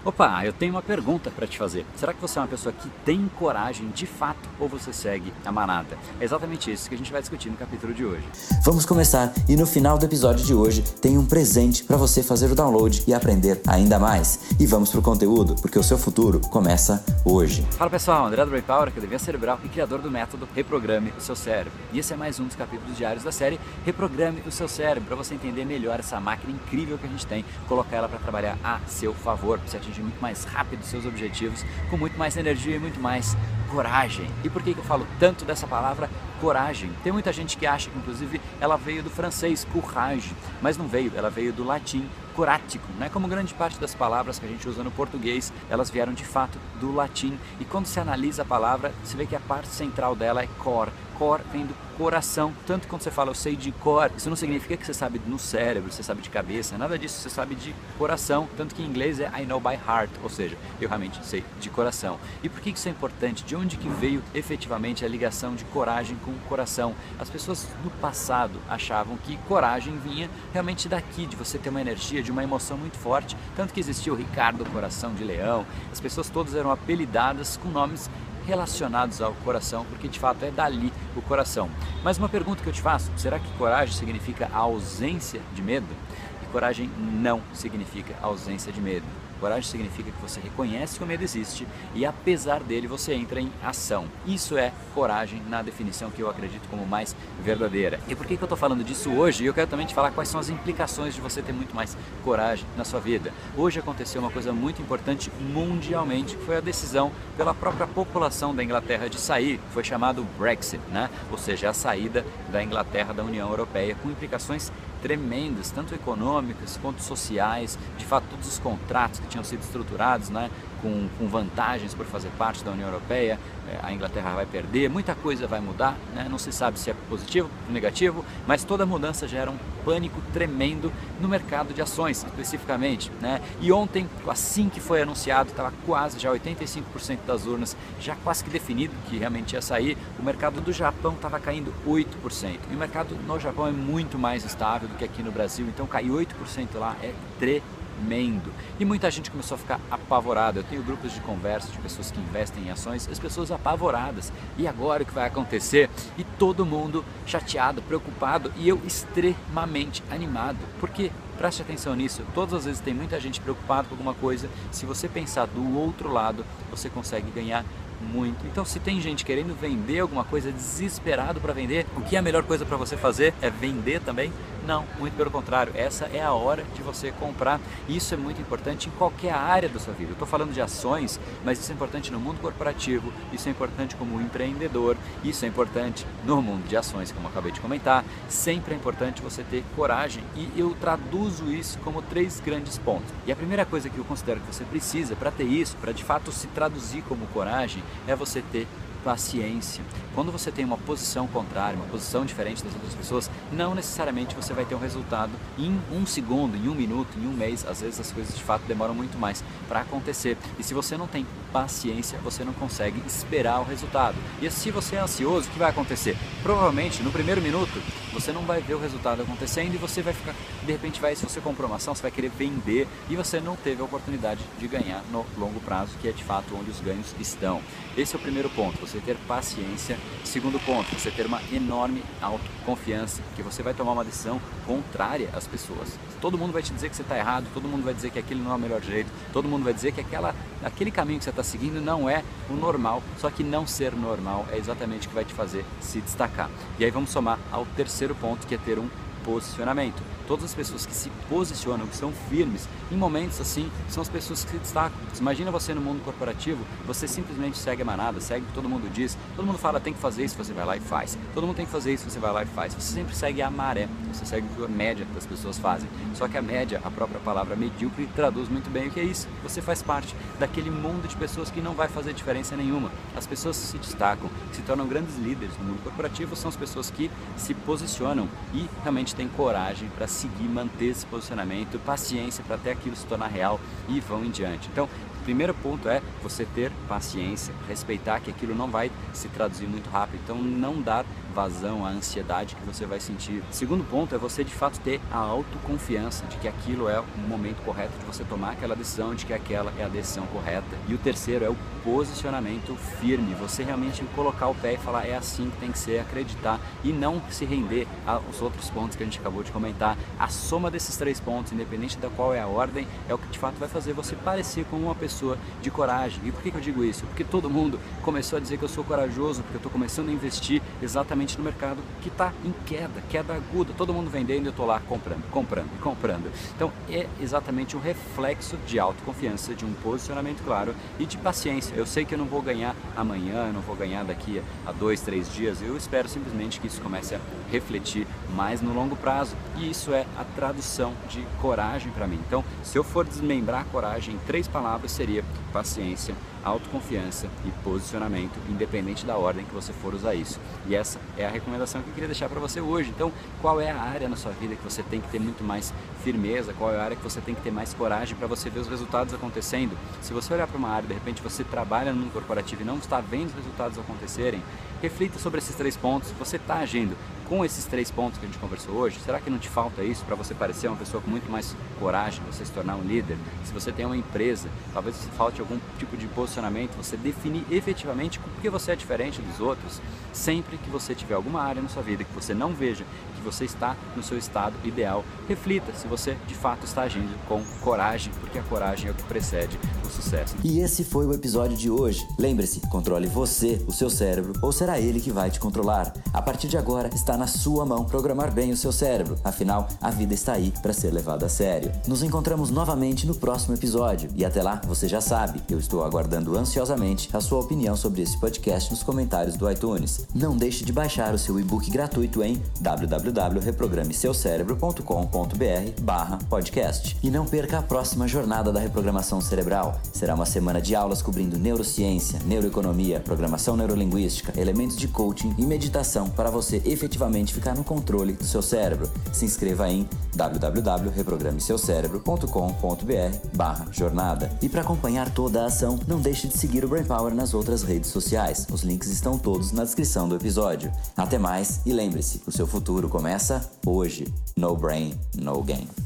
Opa, eu tenho uma pergunta para te fazer. Será que você é uma pessoa que tem coragem de fato ou você segue a manada? É exatamente isso que a gente vai discutir no capítulo de hoje. Vamos começar e no final do episódio de hoje tem um presente para você fazer o download e aprender ainda mais. E vamos pro conteúdo, porque o seu futuro começa hoje. Fala pessoal, André do Brain Power, academia cerebral e criador do método Reprograme o Seu Cérebro. E esse é mais um dos capítulos diários da série Reprograme o Seu Cérebro, para você entender melhor essa máquina incrível que a gente tem, colocar ela para trabalhar a seu favor, para você atingir muito mais rápido os seus objetivos, com muito mais energia e muito mais coragem. E por que eu falo tanto dessa palavra coragem? Tem muita gente que acha que inclusive ela veio do francês courage, mas não veio, ela veio do latim corático, né? Como grande parte das palavras que a gente usa no português, elas vieram de fato do latim. E quando se analisa a palavra, você vê que a parte central dela é cor. Cor vem do coração, tanto que quando você fala eu sei de cor, isso não significa que você sabe no cérebro, você sabe de cabeça, nada disso, você sabe de coração, tanto que em inglês é I know by heart, ou seja, eu realmente sei de coração. E por que isso é importante? De onde que veio efetivamente a ligação de coragem com o coração? As pessoas no passado achavam que coragem vinha realmente daqui, de você ter uma energia, de uma emoção muito forte, tanto que existia o Ricardo Coração de Leão, as pessoas todas eram apelidadas com nomes relacionados ao coração, porque de fato é dali o coração. Mas uma pergunta que eu te faço, será que coragem significa a ausência de medo? E coragem não significa ausência de medo. Coragem significa que você reconhece que o medo existe e apesar dele você entra em ação. Isso é coragem na definição que eu acredito como mais verdadeira. E por que eu estou falando disso hoje? E eu quero também te falar quais são as implicações de você ter muito mais coragem na sua vida. Hoje aconteceu uma coisa muito importante mundialmente, que foi a decisão pela própria população da Inglaterra de sair, foi chamado Brexit, né? Ou seja, a saída da Inglaterra da União Europeia, com implicações tremendas, tanto econômicas quanto sociais, de fato todos os contratos que tinham sido estruturados, né, com vantagens por fazer parte da União Europeia, a Inglaterra vai perder, muita coisa vai mudar, né? Não se sabe se é positivo ou negativo, mas toda mudança gera um pânico tremendo no mercado de ações, especificamente, né? E ontem, assim que foi anunciado, estava quase já 85% das urnas, já quase que definido que realmente ia sair, o mercado do Japão estava caindo 8%, e o mercado no Japão é muito mais estável do que aqui no Brasil, então cair 8% lá é tremendo. E muita gente começou a ficar apavorada. Eu tenho grupos de conversa de pessoas que investem em ações, as pessoas apavoradas. E agora o que vai acontecer? E todo mundo chateado, preocupado e eu extremamente animado. Porque, preste atenção nisso, todas as vezes tem muita gente preocupada com alguma coisa, se você pensar do outro lado, você consegue ganhar muito. Então, se tem gente querendo vender alguma coisa, desesperado para vender, o que é a melhor coisa para você fazer? É vender também? Não, muito pelo contrário, essa é a hora de você comprar. Isso é muito importante em qualquer área da sua vida. Eu estou falando de ações, mas isso é importante no mundo corporativo, isso é importante como empreendedor, isso é importante no mundo de ações, como eu acabei de comentar. Sempre é importante você ter coragem e eu traduzo isso como 3 grandes pontos. E a primeira coisa que eu considero que você precisa para ter isso, para de fato se traduzir como coragem, é você ter paciência. Quando você tem uma posição contrária, uma posição diferente das outras pessoas, não necessariamente você vai ter um resultado em 1 segundo, em 1 minuto, em 1 mês. Às vezes as coisas de fato demoram muito mais para acontecer. E se você não tem paciência, você não consegue esperar o resultado. E se você é ansioso, o que vai acontecer? Provavelmente no primeiro minuto você não vai ver o resultado acontecendo e você vai ficar, de repente se você comprou uma ação, você vai querer vender e você não teve a oportunidade de ganhar no longo prazo, que é de fato onde os ganhos estão. Esse é o primeiro ponto, você ter paciência. Segundo ponto, você ter uma enorme autoconfiança, que você vai tomar uma decisão contrária às pessoas. Todo mundo vai te dizer que você está errado, todo mundo vai dizer que aquele não é o melhor jeito, todo mundo vai dizer que aquele caminho que você está seguindo não é o normal, só que não ser normal é exatamente o que vai te fazer se destacar. E aí vamos somar ao terceiro ponto, que é ter um posicionamento. Todas as pessoas que se posicionam, que são firmes, em momentos assim, são as pessoas que se destacam. Imagina você no mundo corporativo, você simplesmente segue a manada, segue o que todo mundo diz, todo mundo fala tem que fazer isso, você vai lá e faz. Todo mundo tem que fazer isso, você vai lá e faz. Você sempre segue a maré, você segue o que a média das pessoas fazem. Só que a média, a própria palavra medíocre, traduz muito bem o que é isso. Você faz parte daquele mundo de pessoas que não vai fazer diferença nenhuma. As pessoas que se destacam, que se tornam grandes líderes no mundo corporativo, são as pessoas que se posicionam e realmente têm coragem para seguir, manter esse posicionamento, paciência para até aquilo se tornar real e vão em diante. Então, primeiro ponto é você ter paciência, respeitar que aquilo não vai se traduzir muito rápido, então não dar vazão à ansiedade que você vai sentir. Segundo ponto é você de fato ter a autoconfiança de que aquilo é o momento correto de você tomar aquela decisão, de que aquela é a decisão correta. E o terceiro é o posicionamento firme, você realmente colocar o pé e falar é assim que tem que ser, acreditar e não se render aos outros pontos que a gente acabou de comentar. A soma desses 3 pontos, independente da qual é a ordem, é o que de fato vai fazer você parecer como uma pessoa de coragem. E por que eu digo isso? Porque todo mundo começou a dizer que eu sou corajoso, porque eu estou começando a investir exatamente no mercado que está em queda aguda, todo mundo vendendo e eu estou lá comprando. Então é exatamente um reflexo de autoconfiança, de um posicionamento claro e de paciência. Eu sei que eu não vou ganhar amanhã, eu não vou ganhar daqui a 2, 3 dias, eu espero simplesmente que isso comece a refletir mais no longo prazo, e isso é a tradução de coragem para mim. Então, se eu for desmembrar a coragem em 3 palavras, seria paciência, autoconfiança e posicionamento, independente da ordem que você for usar isso. E essa é a recomendação que eu queria deixar para você hoje. Então, qual é a área na sua vida que você tem que ter muito mais firmeza? Qual é a área que você tem que ter mais coragem para você ver os resultados acontecendo? Se você olhar para uma área, de repente você trabalha no mundo corporativo e não está vendo os resultados acontecerem, reflita sobre esses 3 pontos. Você está agindo com esses 3 pontos que a gente conversou hoje? Será que não te falta isso para você parecer uma pessoa com muito mais coragem, você se tornar um líder? Se você tem uma empresa, talvez te falte algum tipo de posicionamento, você definir efetivamente por que você é diferente dos outros. Sempre que você tiver alguma área na sua vida que você não veja que você está no seu estado ideal, reflita se você de fato está agindo com coragem, porque a coragem é o que precede o sucesso. E esse foi o episódio de hoje. Lembre-se, controle você, o seu cérebro, ou será ele que vai te controlar? A partir de agora está na sua mão programar bem o seu cérebro. Afinal, a vida está aí para ser levada a sério. Nos encontramos novamente no próximo episódio. E até lá, você já sabe, eu estou aguardando ansiosamente a sua opinião sobre esse podcast nos comentários do iTunes. Não deixe de baixar o seu e-book gratuito em www.reprogrameseucerebro.com.br/podcast. E não perca a próxima jornada da reprogramação cerebral. Será uma semana de aulas cobrindo neurociência, neuroeconomia, programação neurolinguística, elementos de coaching e meditação para você efetivamente ficar no controle do seu cérebro. Se inscreva em www.reprogrameseucerebro.com.br/jornada. E para acompanhar toda a ação, não deixe de seguir o Brain Power nas outras redes sociais. Os links estão todos na descrição do episódio. Até mais e lembre-se, o seu futuro começa hoje. No brain, no game.